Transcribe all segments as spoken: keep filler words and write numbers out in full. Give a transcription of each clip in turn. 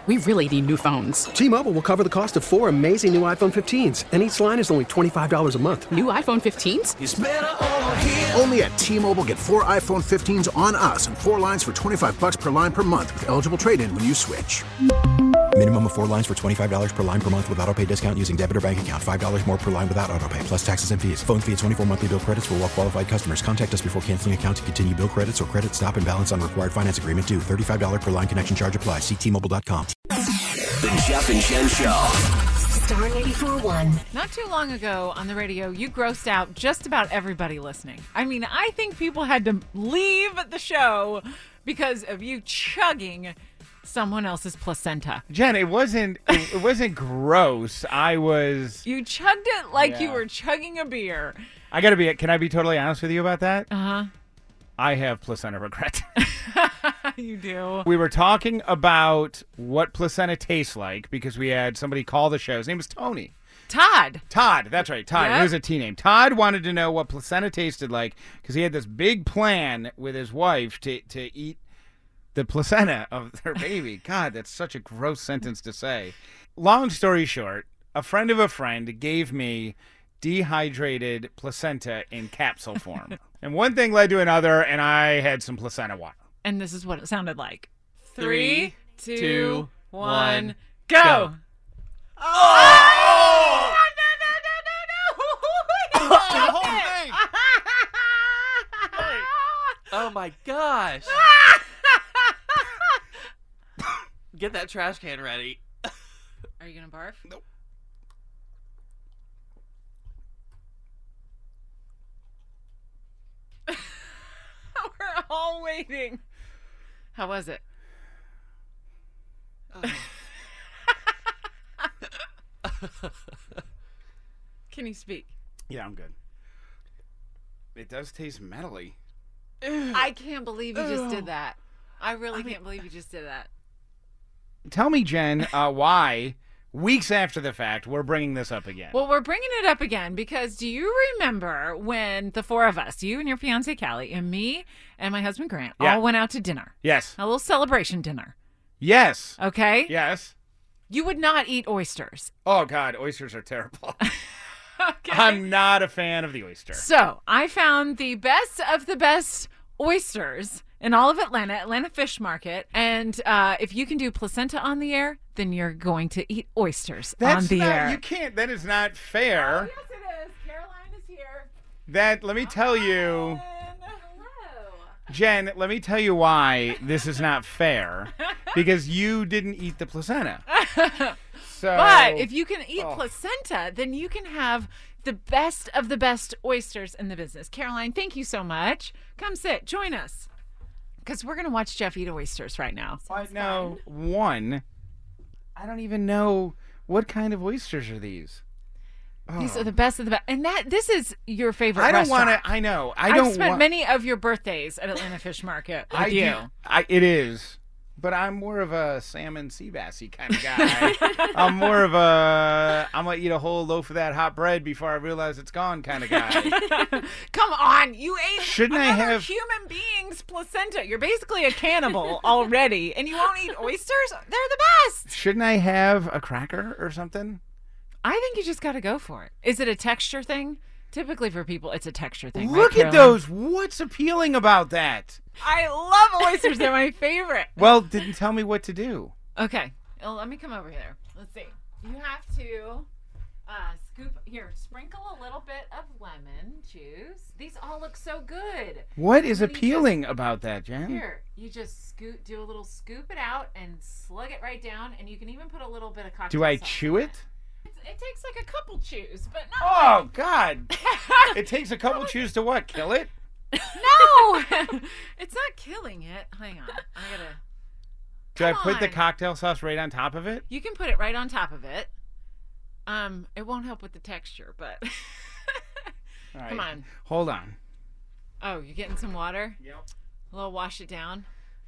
we really need new phones. T-Mobile will cover the cost of four amazing new iPhone fifteens, and each line is only twenty-five dollars a month. New iPhone fifteens? It's better over here. Only at T-Mobile, get four iPhone fifteens on us and four lines for twenty-five dollars per line per month with eligible trade-in when you switch. Minimum of four lines for twenty-five dollars per line per month with autopay discount using debit or bank account. five dollars more per line without autopay, plus taxes and fees. Phone fee at twenty-four monthly bill credits for well-qualified customers. Contact us before canceling account to continue bill credits or credit stop and balance on required finance agreement due. thirty-five dollars per line connection charge applies. See T Mobile dot com. The Jeff and Jen Show. Star ninety-four point one. Not too long ago on the radio, you grossed out just about everybody listening. I mean, I think people had to leave the show because of you chugging someone else's placenta. Jen, it wasn't it, it wasn't gross. I was You chugged it like Yeah. you were chugging a beer. I gotta be can I be totally honest with you about that? Uh-huh. I have placenta regret. You do. We were talking about what placenta tastes like because we had somebody call the show. His name was Tony. Todd. Todd, that's right, Todd. Yep. It was a T name. Todd wanted to know what placenta tasted like because he had this big plan with his wife to, to eat the placenta of their baby. God, that's such a gross sentence to say. Long story short, a friend of a friend gave me dehydrated placenta in capsule form. And one thing led to another, and I had some placenta water. And this is what it sounded like. Three, Three, two, two, one, one, go. go. Oh! No, no, no, no, no. The whole thing. Oh my gosh. Get that trash can ready. Are you going to barf? Nope. We're all waiting. How was it? Can you speak? Yeah, I'm good. It does taste metally. I can't believe you just did that. I really can't believe you just did that. Tell me, Jen, uh, why, weeks after the fact, we're bringing this up again? Well, we're bringing it up again because do you remember when the four of us, you and your fiance Callie, and me and my husband Grant, Yeah. all went out to dinner? Yes. A little celebration dinner. Yes. Okay? Yes. You would not eat oysters. Oh, God, oysters are terrible. Okay. I'm not a fan of the oyster. So I found the best of the best oysters in all of Atlanta, Atlanta Fish Market. And uh, if you can do placenta on the air, then you're going to eat oysters That's on the not, air. You can't. That is not fair. Oh, yes, it is. Caroline is here. That, let me tell you, Hello. Jen, let me tell you why this is not fair. Because you didn't eat the placenta. So, But if you can eat Oh. placenta, then you can have the best of the best oysters in the business. Caroline, thank you so much. Come sit. Join us. Because we're going to watch Jeff eat oysters right now. I know, one, I don't even know what kind of oysters are these. These are the best of the best. And that this is your favorite I don't restaurant. want to, I know. I I've don't spent want many of your birthdays at Atlanta Fish Market with I you. do- I, it is. But I'm more of a salmon sea bassy kind of guy. I'm more of a I'm gonna eat a whole loaf of that hot bread before I realize it's gone kind of guy. Come on, you ate Shouldn't I another have- human being's placenta. You're basically a cannibal already, and you won't eat oysters? They're the best. Shouldn't I have a cracker or something? I think you just got to go for it. Is it a texture thing? Typically for people, it's a texture thing. Look right, at Caroline? those. What's appealing about that? I love oysters. They're my favorite. Well, didn't tell me what to do. Okay. Well, let me come over here. Let's see. You have to uh, scoop. Here, sprinkle a little bit of lemon juice. These all look so good. What is And then you appealing just- about that, Jen? Here, you just scoop, do a little scoop it out and slug it right down, and you can even put a little bit of cocktail Do I sauce chew on it? It's, it takes like a couple chews, but not Oh, God. It takes a couple chews to what? Kill it? No, it's not killing it. Hang on, I gotta. Do I Come put the on. cocktail sauce right on top of it? You can put it right on top of it. Um, it won't help with the texture, but All right. come on. Hold on. Oh, you're getting some water? Yep. A little wash it down.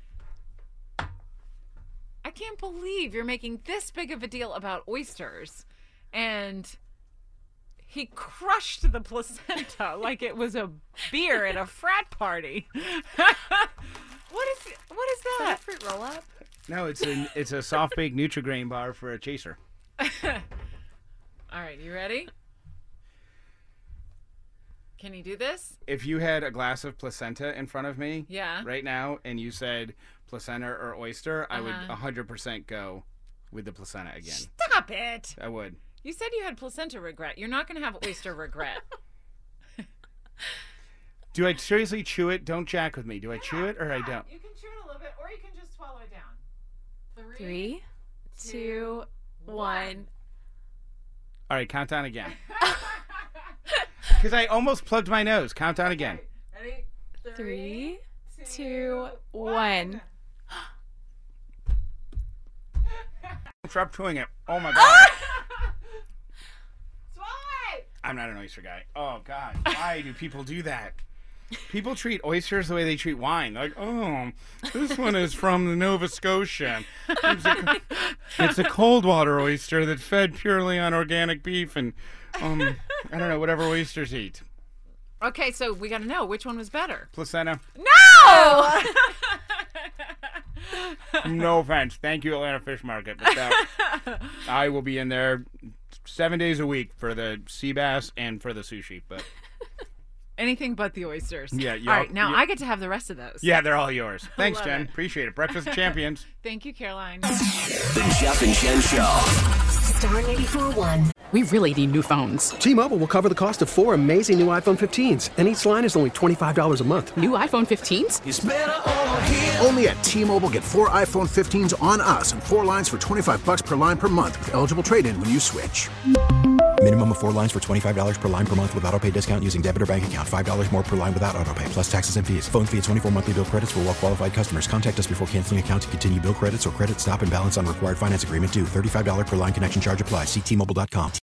I can't believe you're making this big of a deal about oysters, and he crushed the placenta like it was a beer at a frat party. What is what is Is that that? a fruit roll up? No, it's a it's a soft baked Nutri-Grain bar for a chaser. All right, you ready? Can you do this? If you had a glass of placenta in front of me, Yeah. right now, and you said placenta or oyster, I would Uh-huh. one hundred percent go with the placenta again. Stop it. I would. You said you had placenta regret. You're not going to have oyster regret. Do I seriously chew it? Don't jack with me. Do I chew it or I don't? You can chew it a little bit, or you can just swallow it down. Three, two, one. All right, count down again. Because I almost plugged my nose. Count down again. Ready? Three, two, one. Stop chewing it. Oh my god. Swallow it. I'm not an oyster guy. Oh god. Why do people do that? People treat oysters the way they treat wine. Like, oh, this one is from the Nova Scotia. It's a, it's a cold water oyster that's fed purely on organic beef and, um, I don't know, whatever oysters eat. Okay, so we got to know which one was better. Placenta. No! No offense. Thank you, Atlanta Fish Market. But that, I will be in there seven days a week for the sea bass and for the sushi. But Anything but the oysters. Yeah, All y'all- right, now you- I get to have the rest of those. yeah, they're all yours. Thanks, Love Jen. it. Appreciate it. Breakfast of Champions. Thank you, Caroline. The Jeff and Jen Show. Star ninety-four point one. We really need new phones. T-Mobile will cover the cost of four amazing new iPhone fifteens, and each line is only twenty-five dollars a month. New iPhone fifteens? It's better over here. Only at T-Mobile, get four iPhone fifteens on us and four lines for twenty-five bucks per line per month with eligible trade-in when you switch. Minimum of four lines for twenty-five dollars per line per month with auto pay discount using debit or bank account. five dollars more per line without auto pay, plus taxes and fees. Phone fee at twenty-four monthly bill credits for well-qualified customers. Contact us before canceling account to continue bill credits or credit stop and balance on required finance agreement due. thirty-five dollars per line connection charge applies. See T Mobile dot com.